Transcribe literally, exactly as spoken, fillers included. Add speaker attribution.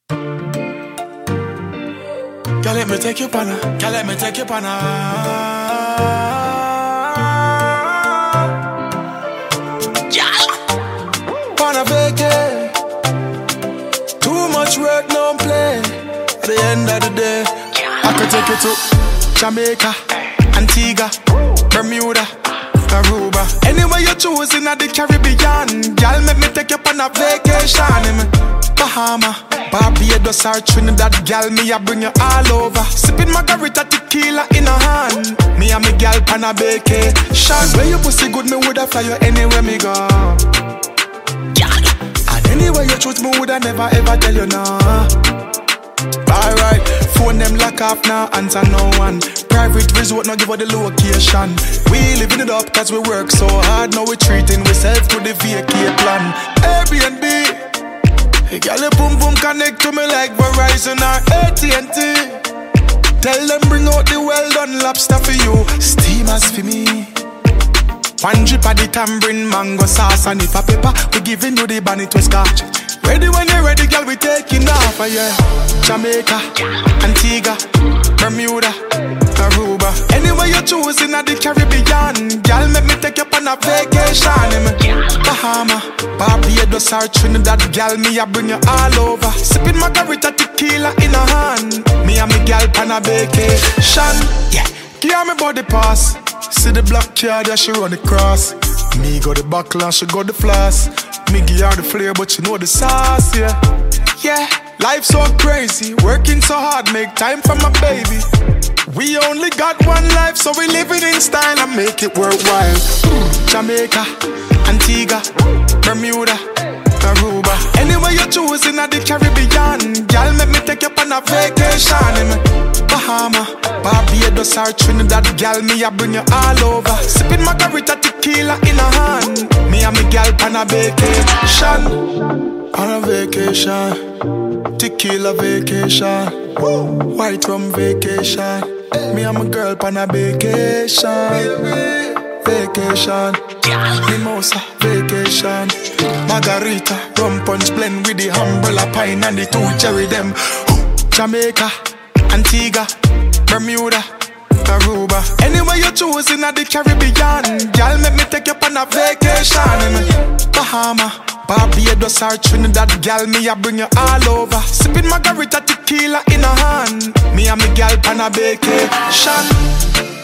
Speaker 1: Girl, let me take you on a, girl, let me take you on a. Yeah. On a vacay. Too much work, no play. At the end of the day, I could take you to Jamaica, Antigua, Bermuda, Aruba. Anywhere you choose in the Caribbean, girl, make me take you on a vacation. Bahama, Barbados or Trinidad, girl, me I bring you all over. Sipping margarita tequila in a hand. Me and me girl pan a vacation. Where you pussy good, me woulda fly you anywhere me go. And anywhere you choose, me woulda never ever tell you no. Alright, phone them lock off now, answer no one. Private resort, now give her the location. We living it up cause we work so hard. Now we treating ourselves to the vacay plan. Airbnb. Hey, girl, your boom boom connect to me like Verizon or A T and T. Tell them bring out the well done lobster for you, steamers for me. One drip of the tamarind mango sauce, and if a pepper, we giving you the bunny to scotch. Ready when you're ready, girl, we taking off, uh, yeah. Jamaica, Antigua, Bermuda, Aruba. Anywhere you choose in the Caribbean, girl, make me take you on a vacation. Bahama, Barbados or Trinidad, girl, me I bring you all over. Sipping margarita tequila in a hand. Me and me girl on a vacation. Yeah, give me body pass. See the black card, yeah, she run across. Me go the buckle and she go the floss. Me give her the flair, but she know the sauce, yeah. Yeah, life so crazy, working so hard, make time for my baby. We only got one life, so we live it in style and make it worthwhile. Jamaica, Antigua, Bermuda, Aruba. Anywhere you choose in the Caribbean, girl, make me take you on a vacation. Bahama, Barbados or Trinidad, girl, me I bring you all over. Sipping margarita tequila in a hand. Me and me girl on a vacation. On a vacation, tequila vacation, woo. White rum vacation. Me and my girl on a vacation. Vacation, mimosa vacation, margarita, rum punch blend with the umbrella pine and the two cherry them. Jamaica, Antigua, Bermuda, Aruba. Anywhere you choose in the Caribbean, girl, make me take you on a vacation. Bahama, Barbados or Trinidad, girl, me I bring you all over. Sipping margarita tequila in a hand. Me and me girl on a vacation.